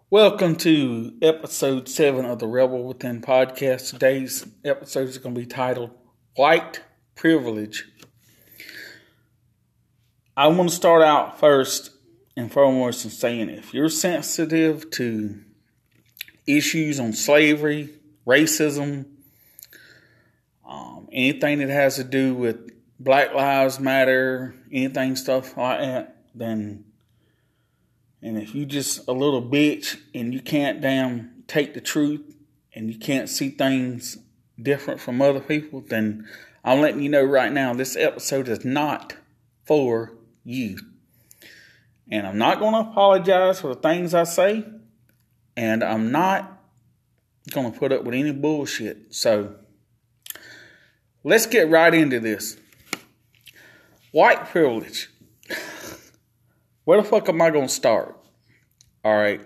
Welcome to episode 7 of the Rebel Within podcast. Today's episode is going to be titled White Privilege. I want to start out first and foremost in saying if you're sensitive to issues on slavery, racism, anything that has to do with Black Lives Matter, anything stuff like that, then... And if you just a little bitch and you can't damn take the truth and you can't see things different from other people, then I'm letting you know right now, this episode is not for you. And I'm not going to apologize for the things I say. And I'm not going to put up with any bullshit. So let's get right into this. White privilege. Where the fuck am I going to start? Alright.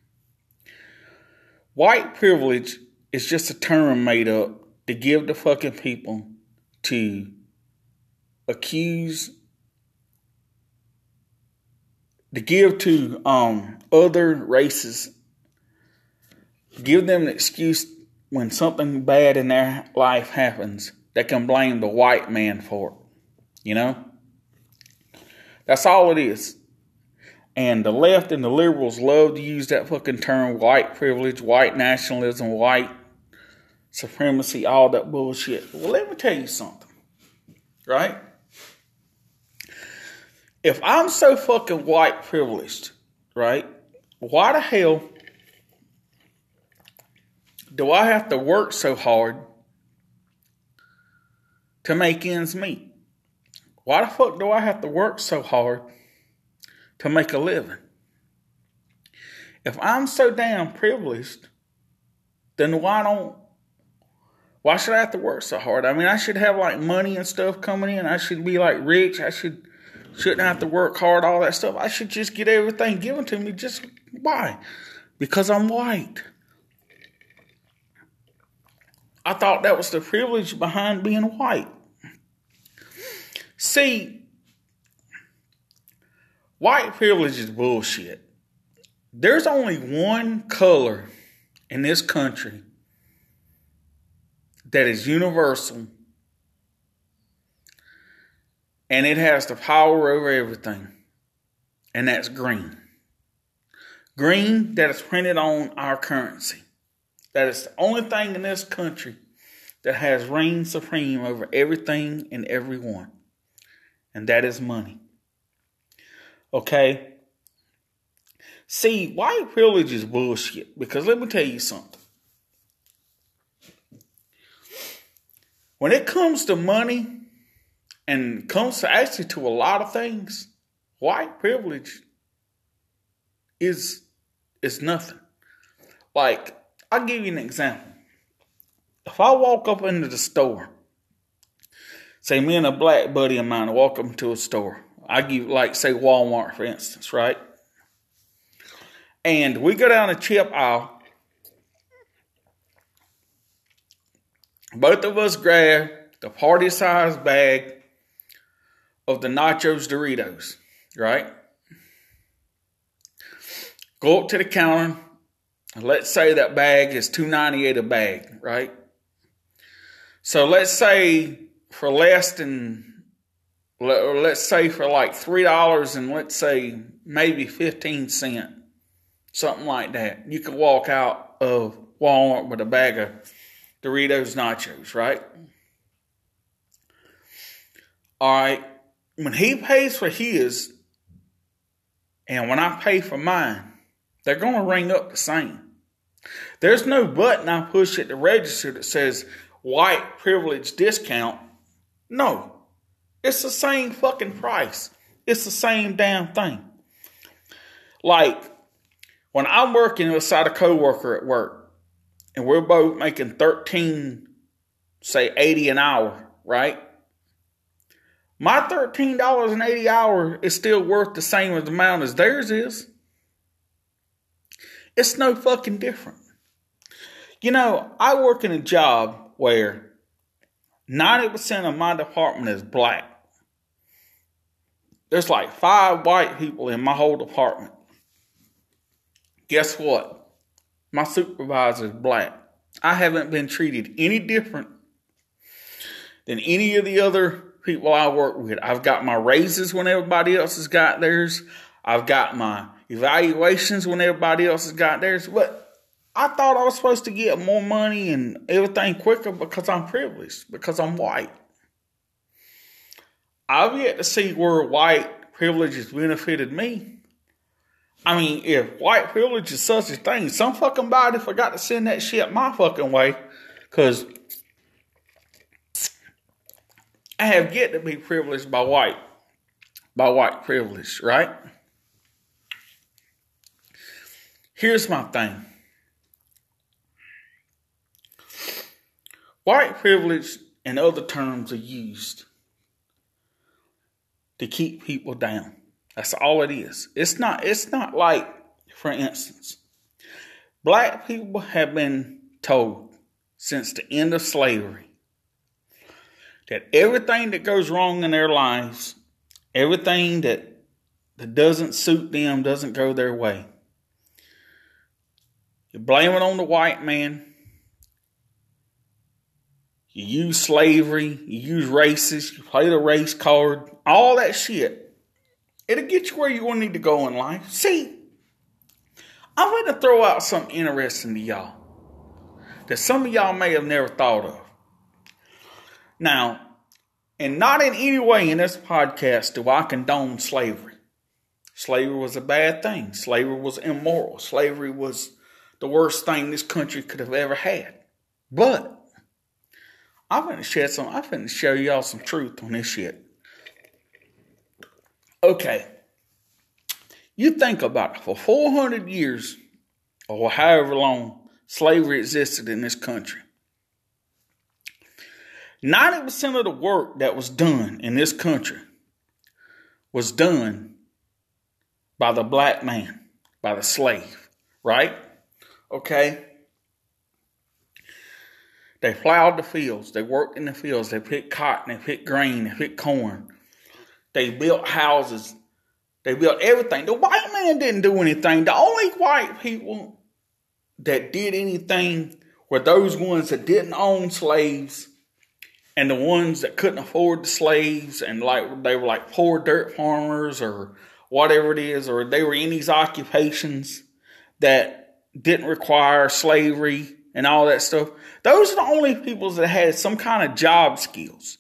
White privilege is just a term made up to give the fucking people to accuse, to give to other races, give them an excuse when something bad in their life happens, they can blame the white man for it. You know? That's all it is. And the left and the liberals love to use that fucking term, white privilege, white nationalism, white supremacy, all that bullshit. Well, let me tell you something, right? If I'm so fucking white privileged, right, why the hell do I have to work so hard to make ends meet? Why the fuck do I have to work so hard to make a living? If I'm so damn privileged, then why should I have to work so hard? I mean, I should have like money and stuff coming in. I should be like rich. I shouldn't have to work hard, all that stuff. I should just get everything given to me. Just why? Because I'm white. I thought that was the privilege behind being white. See, white privilege is bullshit. There's only one color in this country that is universal, and it has the power over everything, and that's green. Green that is printed on our currency. That is the only thing in this country that has reign supreme over everything and everyone, and that is money. Okay? See, white privilege is bullshit. Because let me tell you something. When it comes to money, and comes to actually to a lot of things, white privilege is nothing. Like, I'll give you an example. If I walk up into the store, say me and a black buddy of mine walk up into a store, I give, like, say Walmart, for instance, right? And we go down the chip aisle. Both of us grab the party-sized bag of the Nachos Doritos, right? Go up to the counter. Let's say that bag is $2.98 a bag, right? So let's say for less than... let's say for like $3 and let's say maybe 15 cents, something like that. You can walk out of Walmart with a bag of Doritos Nachos, right? All right. When he pays for his and when I pay for mine, they're going to ring up the same. There's no button I push at the register that says white privilege discount. No. It's the same fucking price. It's the same damn thing. Like, when I'm working beside a coworker at work, and we're both making $13.80 an hour, right? My $13.80 an hour is still worth the same amount as theirs is. It's no fucking different. You know, I work in a job where 90% of my department is black. There's like 5 white people in my whole department. Guess what? My supervisor is black. I haven't been treated any different than any of the other people I work with. I've got my raises when everybody else has got theirs. I've got my evaluations when everybody else has got theirs. But I thought I was supposed to get more money and everything quicker because I'm privileged, because I'm white. I've yet to see where white privilege has benefited me. I mean, if white privilege is such a thing, some fucking body forgot to send that shit my fucking way. Because I have yet to be privileged by white privilege, right? Here's my thing. White privilege and other terms are used to keep people down. That's all it is. It's not like, for instance, black people have been told since the end of slavery that everything that goes wrong in their lives, everything that doesn't suit them, doesn't go their way, you blame it on the white man. You use slavery, you use races, you play the race card, all that shit. It'll get you where you want to need to go in life. See, I'm going to throw out something interesting to y'all that some of y'all may have never thought of. Now, and not in any way in this podcast do I condone slavery. Slavery was a bad thing. Slavery was immoral. Slavery was the worst thing this country could have ever had. But I'm finna show y'all some truth on this shit. Okay, you think about it. For 400 years, or however long slavery existed in this country, 90% of the work that was done in this country was done by the black man, by the slave, right? Okay? They plowed the fields. They worked in the fields. They picked cotton. They picked grain. They picked corn. They built houses. They built everything. The white man didn't do anything. The only white people that did anything were those ones that didn't own slaves and the ones that couldn't afford the slaves and they were like poor dirt farmers or whatever it is, or they were in these occupations that didn't require slavery and all that stuff. Those are the only people that had some kind of job skills.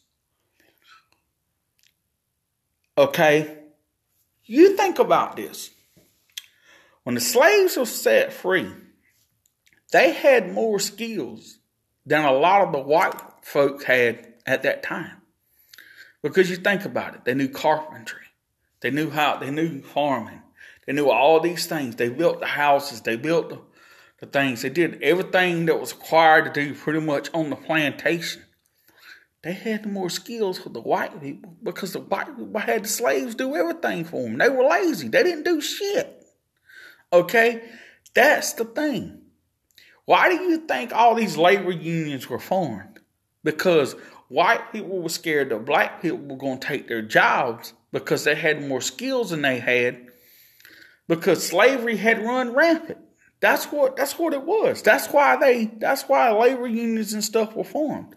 Okay, you think about this. When the slaves were set free, they had more skills than a lot of the white folks had at that time. Because you think about it, they knew carpentry, they knew farming, they knew all these things. They built the houses, they built the things. They did everything that was required to do pretty much on the plantation. They had more skills for the white people because the white people had the slaves do everything for them. They were lazy. They didn't do shit. Okay? That's the thing. Why do you think all these labor unions were formed? Because white people were scared that black people were going to take their jobs because they had more skills than they had because slavery had run rampant. That's what it was. That's why labor unions and stuff were formed.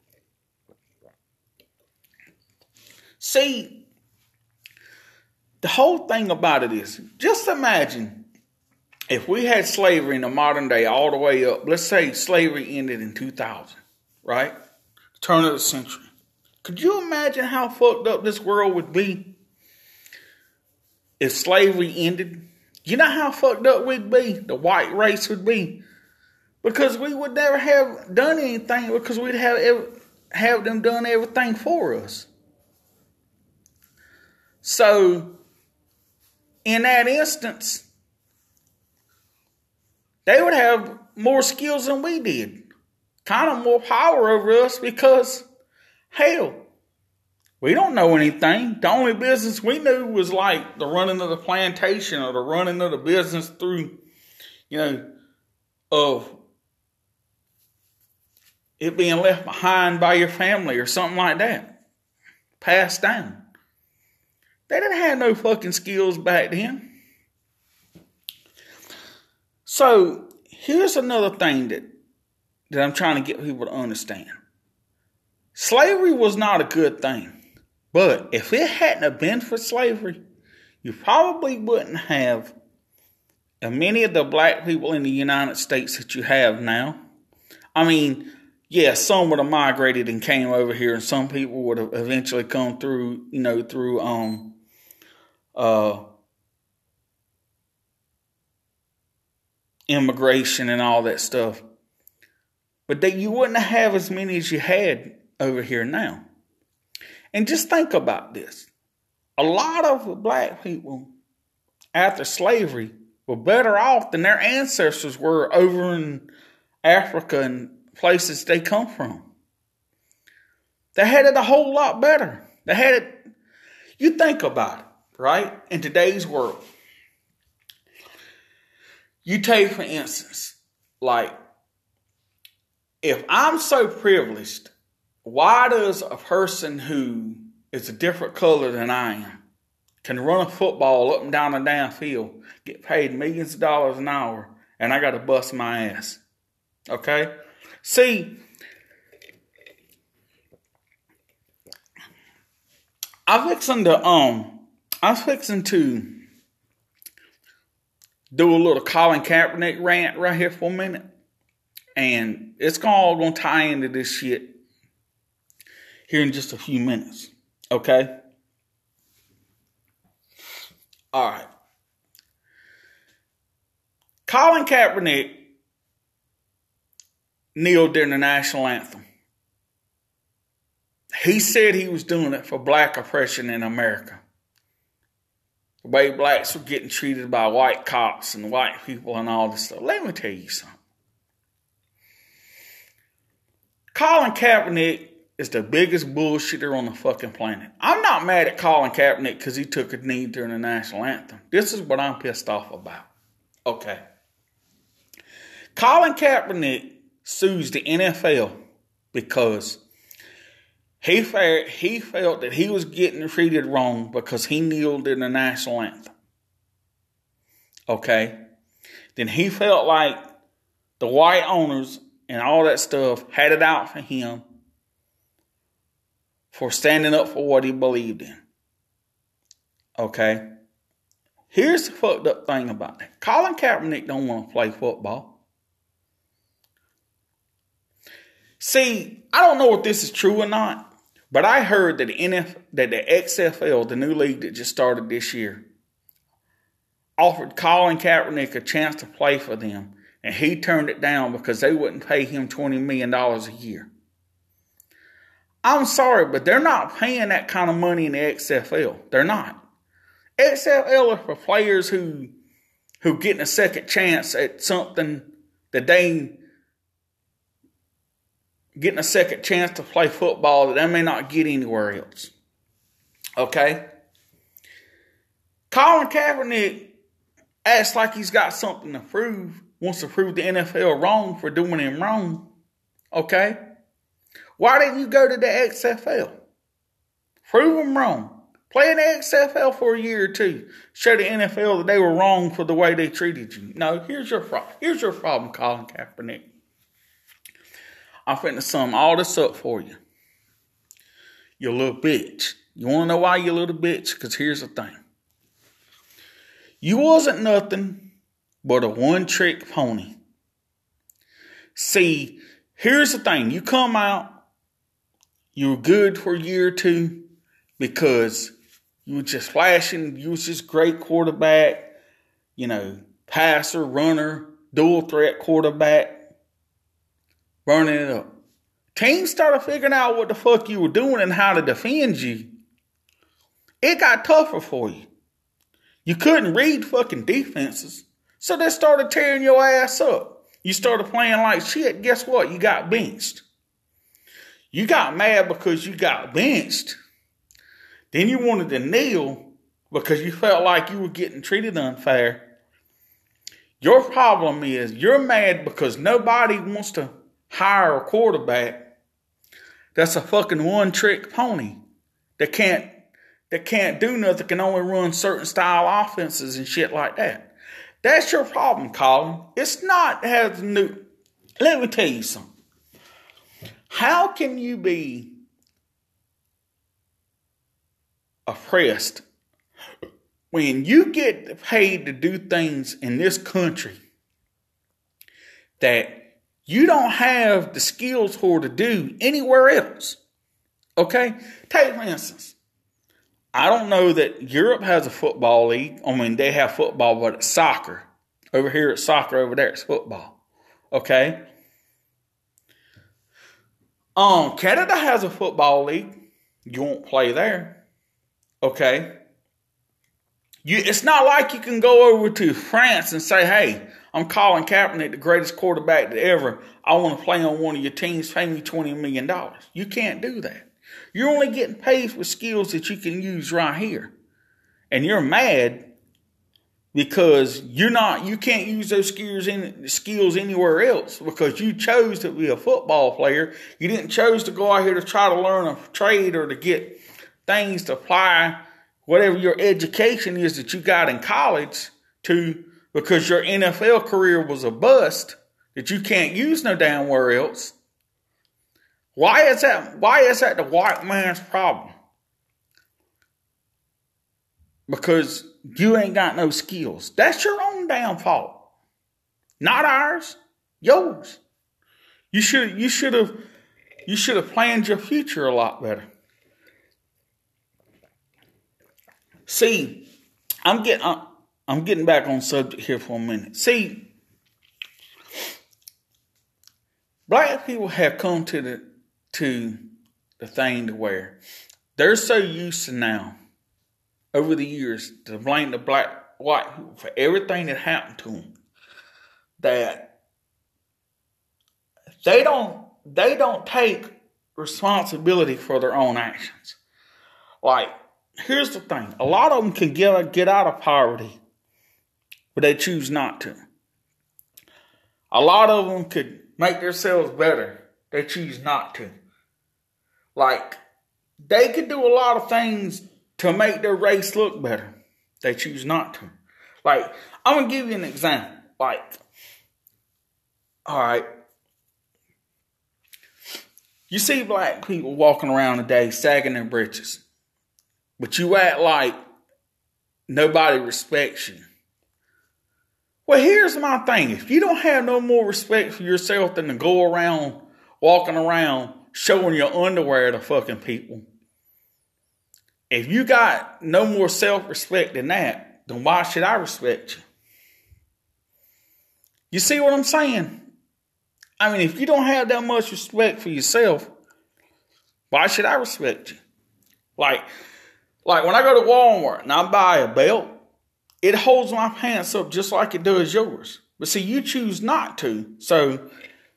See, the whole thing about it is, just imagine if we had slavery in the modern day all the way up. Let's say slavery ended in 2000, right? Turn of the century. Could you imagine how fucked up this world would be if slavery ended? You know how fucked up we'd be? The white race would be. Because we would never have done anything because we'd have them done everything for us. So, in that instance, they would have more skills than we did. Kind of more power over us because, hell, we don't know anything. The only business we knew was like the running of the plantation or the running of the business through, of it being left behind by your family or something like that. Passed down. They didn't have no fucking skills back then. So here's another thing that I'm trying to get people to understand. Slavery was not a good thing. But if it hadn't have been for slavery, you probably wouldn't have many of the black people in the United States that you have now. I mean, yeah, some would have migrated and came over here, and some people would have eventually come through, through immigration and all that stuff. But that you wouldn't have as many as you had over here now. And just think about this. A lot of black people after slavery were better off than their ancestors were over in Africa and places they come from. They had it a whole lot better. They had it, you think about it, right? In today's world. You take, for instance, like, if I'm so privileged, why does a person who is a different color than I am can run a football up and down a damn field, get paid millions of dollars an hour, and I got to bust my ass? Okay? See, I'm fixing to do a little Colin Kaepernick rant right here for a minute. And it's all going to tie into this shit here in just a few minutes. Okay? All right. Colin Kaepernick kneeled during the national anthem. He said he was doing it for black oppression in America. The way blacks were getting treated by white cops and white people and all this stuff. Let me tell you something. Colin Kaepernick is the biggest bullshitter on the fucking planet. I'm not mad at Colin Kaepernick because he took a knee during the national anthem. This is what I'm pissed off about. Okay. Colin Kaepernick sues the NFL because he felt that he was getting treated wrong because he kneeled in the national anthem. Okay. Then he felt like the white owners and all that stuff had it out for him for standing up for what he believed in. Okay? Here's the fucked up thing about that. Colin Kaepernick don't want to play football. See, I don't know if this is true or not, but I heard that the XFL, the new league that just started this year, offered Colin Kaepernick a chance to play for them. And he turned it down because they wouldn't pay him $20 million a year. I'm sorry, but they're not paying that kind of money in the XFL. They're not. XFL is for players who getting a second chance at something that they getting a second chance to play football that they may not get anywhere else. Okay? Colin Kaepernick acts like he's got something to prove. Wants to prove the NFL wrong for doing him wrong. Okay? Why didn't you go to the XFL? Prove them wrong. Play in the XFL for a year or two. Show the NFL that they were wrong for the way they treated you. No, here's your problem. Here's your problem, Colin Kaepernick. I'm finna sum all this up for you. You little bitch. You want to know why you little bitch? Because here's the thing. You wasn't nothing but a one-trick pony. See, here's the thing. You come out, you were good for a year or two because you were just flashing. You was just great quarterback, passer, runner, dual threat quarterback, burning it up. Teams started figuring out what the fuck you were doing and how to defend you. It got tougher for you. You couldn't read fucking defenses. So they started tearing your ass up. You started playing like shit. Guess what? You got benched. You got mad because you got benched. Then you wanted to kneel because you felt like you were getting treated unfair. Your problem is you're mad because nobody wants to hire a quarterback that's a fucking one-trick pony that can't do nothing, can only run certain style offenses and shit like that. That's your problem, Colin. It's not has new. Let me tell you something. How can you be oppressed when you get paid to do things in this country that you don't have the skills for to do anywhere else? Okay? Take for instance, I don't know that Europe has a football league. I mean, they have football, but it's soccer. Over here it's soccer, over there it's football. Okay? Canada has a football league. You won't play there. Okay? It's not like you can go over to France and say, hey, I'm Colin Kaepernick, the greatest quarterback to ever. I want to play on one of your teams. Pay me $20 million. You can't do that. You're only getting paid for skills that you can use right here. And you're mad because you can't use those skills anywhere else because you chose to be a football player. You didn't choose to go out here to try to learn a trade or to get things to apply whatever your education is that you got in college to, because your NFL career was a bust that you can't use no damn where else. Why is that? Why is that the white man's problem? Because you ain't got no skills. That's your own damn fault. Not ours. Yours. You should have planned your future a lot better. See, I'm getting back on subject here for a minute. See, black people have come to the thing to where they're so used to now, over the years, to blame the white people for everything that happened to them, that they don't take responsibility for their own actions. Like, here's the thing. A lot of them can get out of poverty, but they choose not to. A lot of them could make themselves better. They choose not to. Like, they could do a lot of things to make their race look better. They choose not to. Like, I'm going to give you an example. Like, all right. You see black people walking around today sagging their britches. But you act like nobody respects you. Well, here's my thing. If you don't have no more respect for yourself than to go around, walking around, showing your underwear to fucking people, if you got no more self-respect than that, then why should I respect you? You see what I'm saying? I mean, if you don't have that much respect for yourself, why should I respect you? Like when I go to Walmart and I buy a belt, it holds my pants up just like it does yours. But see, you choose not to. So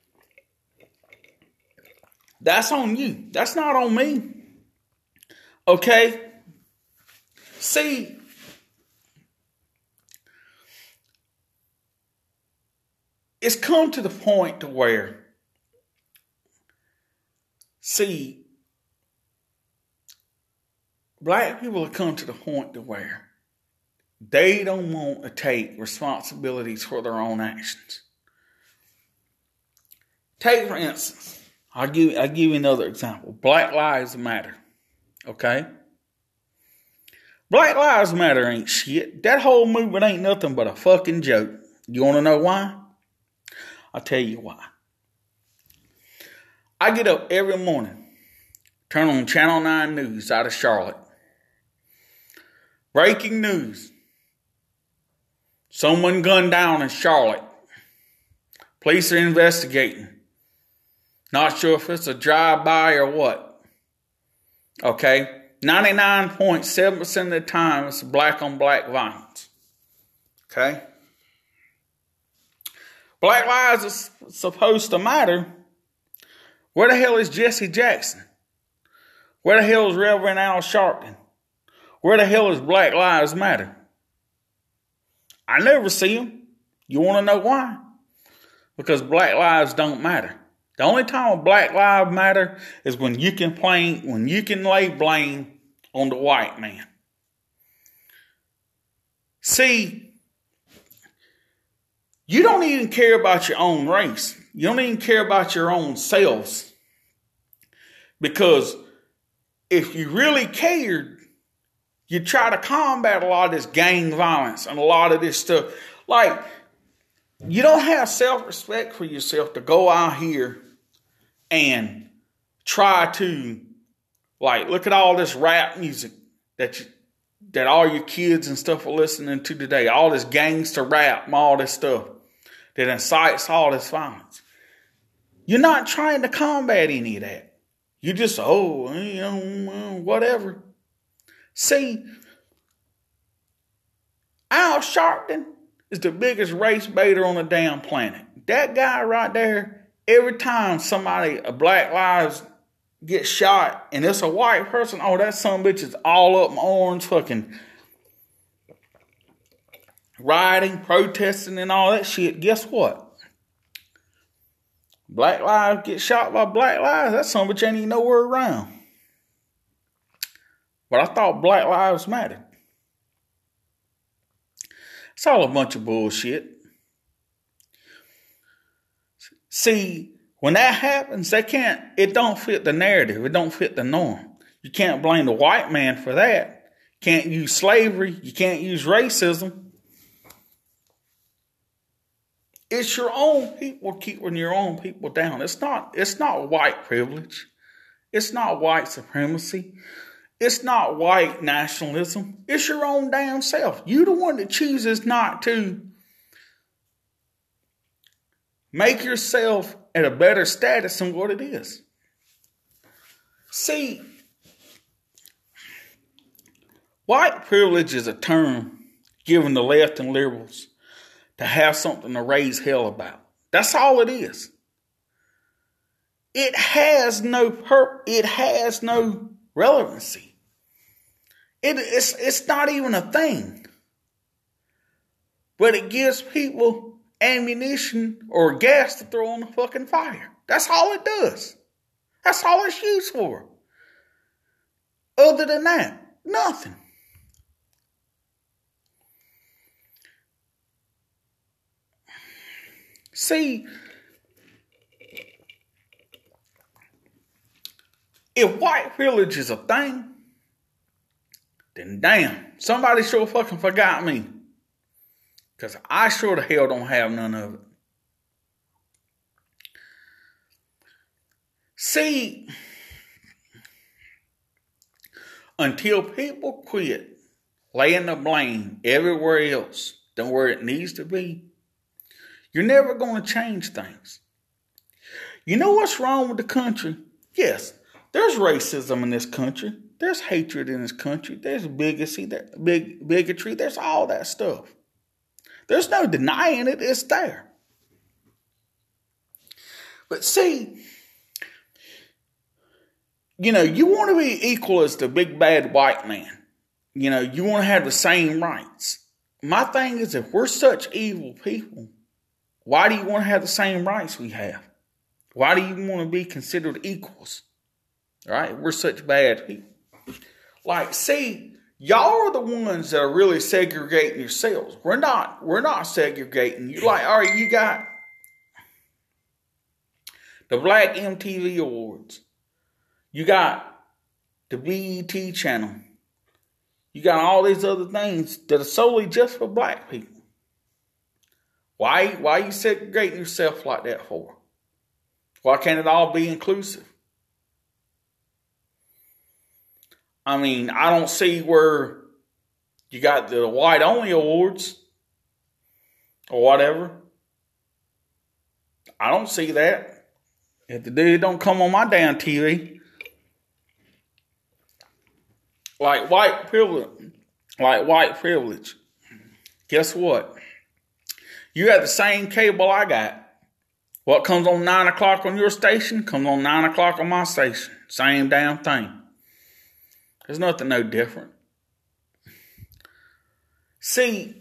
that's on you. That's not on me. Okay? See, it's come to the point to where, see, black people have come to the point to where they don't want to take responsibilities for their own actions. Take, for instance, I'll give you another example. Black Lives Matter. Okay? Black Lives Matter ain't shit. That whole movement ain't nothing but a fucking joke. You want to know why? I'll tell you why. I get up every morning, turn on Channel 9 News out of Charlotte. Breaking news. Someone gunned down in Charlotte. Police are investigating. Not sure if it's a drive-by or what. Okay? 99.7% of the time, it's black-on-black violence. Okay? Black lives are supposed to matter. Where the hell is Jesse Jackson? Where the hell is Reverend Al Sharpton? Where the hell is Black Lives Matter? I never see them. You want to know why? Because black lives don't matter. The only time black lives matter is when you can lay blame on the white man. See, You don't even care about your own race. You don't even care about your own selves. Because if you really cared, you try to combat a lot of this gang violence and a lot of this stuff. Like, you don't have self-respect for yourself to go out here and try to, like, look at all this rap music that all your kids and stuff are listening to today. All this gangster rap and all this stuff that incites all this violence. You're not trying to combat any of that. You just, whatever. See, Al Sharpton is the biggest race baiter on the damn planet. That guy right there, every time a Black Lives get shot and it's a white person, that son of a bitch is all up in orange, fucking rioting, protesting and all that shit. Guess what? Black Lives get shot by Black Lives, that son of a bitch ain't even nowhere around. But I thought Black Lives mattered. It's all a bunch of bullshit. See, when that happens, it don't fit the narrative. It don't fit the norm. You can't blame the white man for that. You can't use slavery. You can't use racism. It's your own people keeping your own people down. It's not white privilege. It's not white supremacy. It's not white nationalism. It's your own damn self. You the one that chooses not to make yourself at a better status than what it is. See, white privilege is a term given the left and liberals to have something to raise hell about. That's all it is. It has no relevancy. It's not even a thing. But it gives people ammunition or gas to throw on the fucking fire. That's all it does. That's all it's used for. Other than that, nothing. See, if white privilege is a thing, then damn, somebody sure fucking forgot me. Because I sure the hell don't have none of it. See, until people quit laying the blame everywhere else than where it needs to be, you're never going to change things. You know what's wrong with the country? Yes, there's racism in this country. There's hatred in this country. There's bigotry. There's all that stuff. There's no denying it. It's there. But see, you want to be equal as the big bad white man. You want to have the same rights. My thing is, if we're such evil people, why do you want to have the same rights we have? Why do you want to be considered equals? Right? We're such bad people. Like, see, y'all are the ones that are really segregating yourselves. We're not segregating. You all right, you got the Black MTV Awards. You got the BET channel. You got all these other things that are solely just for black people. Why are you segregating yourself like that for? Why can't it all be inclusive? I mean, I don't see where you got the white only awards or whatever. I don't see that. If the dude don't come on my damn TV. Like white privilege. Guess what? You have the same cable I got. What comes on 9 o'clock on your station comes on 9 o'clock on my station. Same damn thing. There's nothing no different. See,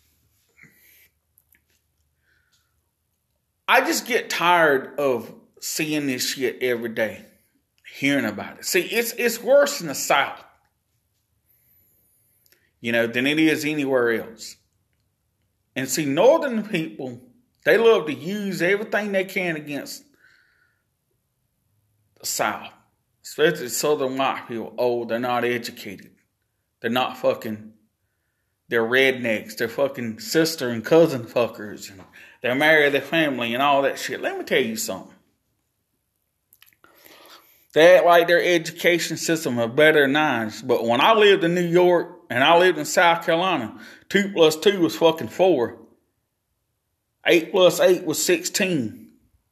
I just get tired of seeing this shit every day. Hearing about it. See, it's worse in the South. Than it is anywhere else. And see, northern people They love to use everything they can against the South. Especially Southern white people. Oh, they're not educated. They're not fucking... They're rednecks. They're fucking sister and cousin fuckers. And they marry their family and all that shit. Let me tell you something. They act like their education system is better than ours. But when I lived in New York and I lived in South Carolina, 2 plus 2 was fucking 4. 8 plus 8 was 16.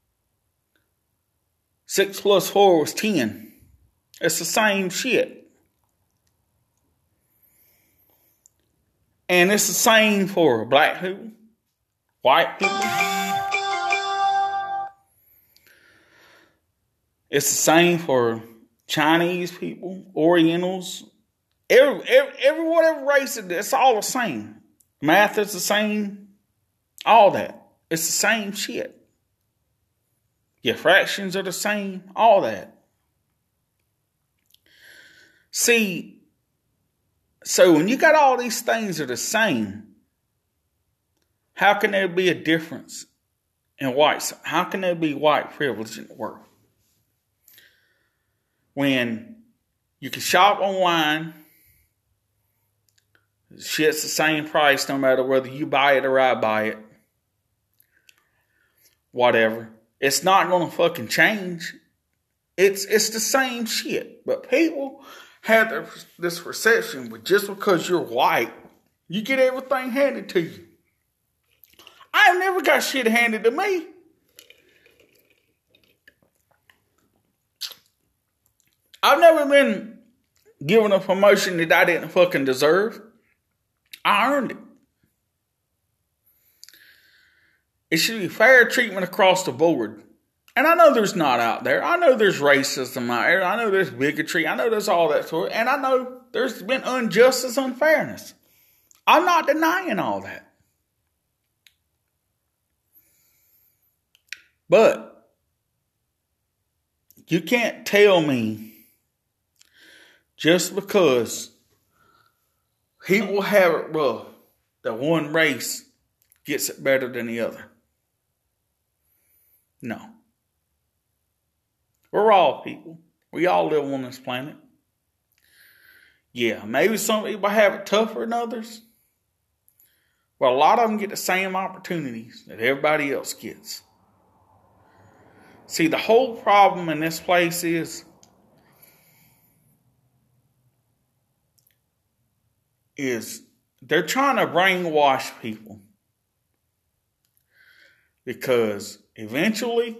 6 plus 4 was 10. It's the same shit. And it's the same for black people, white people. It's the same for Chinese people, Orientals, every whatever race it is, it's all the same. Math is the same, all that. It's the same shit. Your fractions are the same, all that. See, so when you got all these things that are the same, how can there be a difference in whites? How can there be white privilege in the world? When you can shop online, shit's the same price no matter whether you buy it or I buy it. Whatever. It's not going to fucking change. It's the same shit. But people have this perception, but just because you're white, you get everything handed to you. I never got shit handed to me. I've never been given a promotion that I didn't fucking deserve. I earned it. It should be fair treatment across the board. And I know there's not out there. I know there's racism out there. I know there's bigotry. I know there's all that sort. And I know there's been injustice, unfairness. I'm not denying all that. But you can't tell me just because people have it rough that one race gets it better than the other. No. We're all people. We all live on this planet. Yeah, maybe some people have it tougher than others. But a lot of them get the same opportunities that everybody else gets. See, the whole problem in this place is they're trying to brainwash people. Because eventually,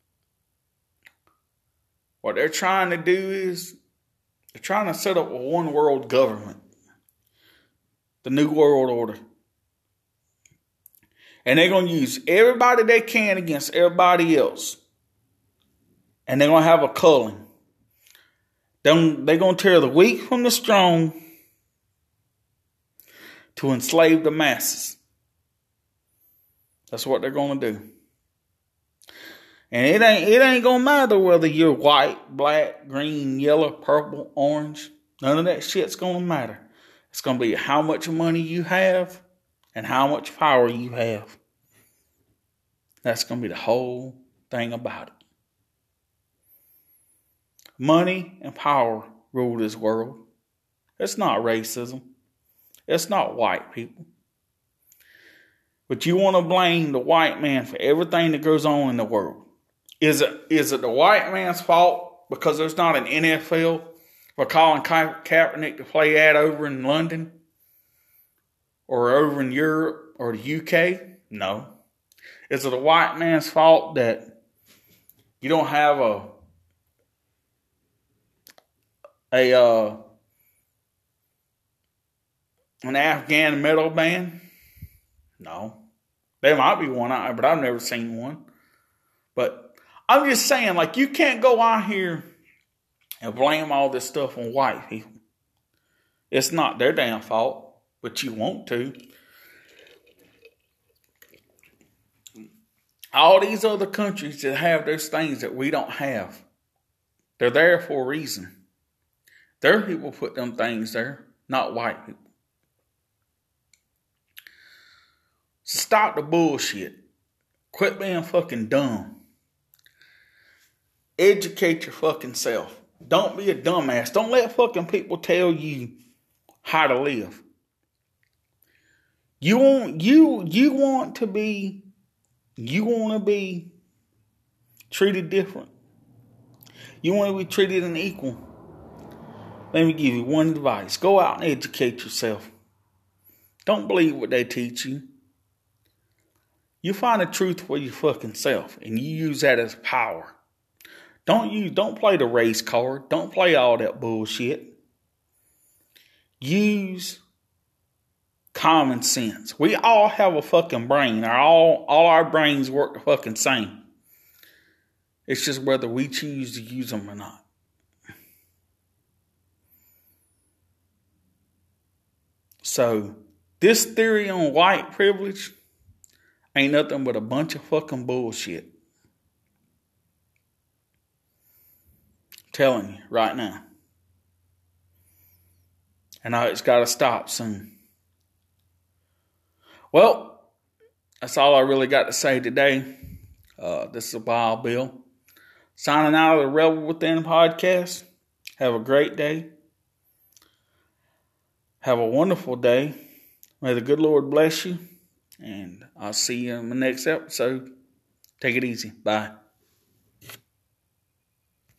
what they're trying to do is they're trying to set up a one world government. The New World Order. And they're going to use everybody they can against everybody else. And they're going to have a culling. They're going to tear the weak from the strong to enslave the masses. That's what they're going to do. And it ain't going to matter whether you're white, black, green, yellow, purple, orange. None of that shit's going to matter. It's going to be how much money you have and how much power you have. That's going to be the whole thing about it. Money and power rule this world. It's not racism. It's not white people. But you want to blame the white man for everything that goes on in the world. Is it the white man's fault because there's not an NFL for Colin Kaepernick to play at over in London or over in Europe or the UK? No. Is it a white man's fault that you don't have an Afghan metal band? No. There might be one out there, but I've never seen one. But I'm just saying, like, you can't go out here and blame all this stuff on white people. It's not their damn fault, but you want to. All these other countries that have those things that we don't have, they're there for a reason. Their people put them things there, not white people. So stop the bullshit. Quit being fucking dumb. Educate your fucking self. Don't be a dumbass. Don't let fucking people tell you how to live. You want to be treated different. You want to be treated an equal. Let me give you one advice. Go out and educate yourself. Don't believe what they teach you. You find the truth for your fucking self, and you use that as power. Don't play the race card. Don't play all that bullshit. Use common sense. We all have a fucking brain. All our brains work the fucking same. It's just whether we choose to use them or not. So, this theory on white privilege ain't nothing but a bunch of fucking bullshit. I'm telling you right now. And it's got to stop soon. Well, that's all I really got to say today. This is Wild Bill. Signing out of the Rebel Within podcast. Have a great day. Have a wonderful day. May the good Lord bless you. And I'll see you in the next episode. Take it easy. Bye.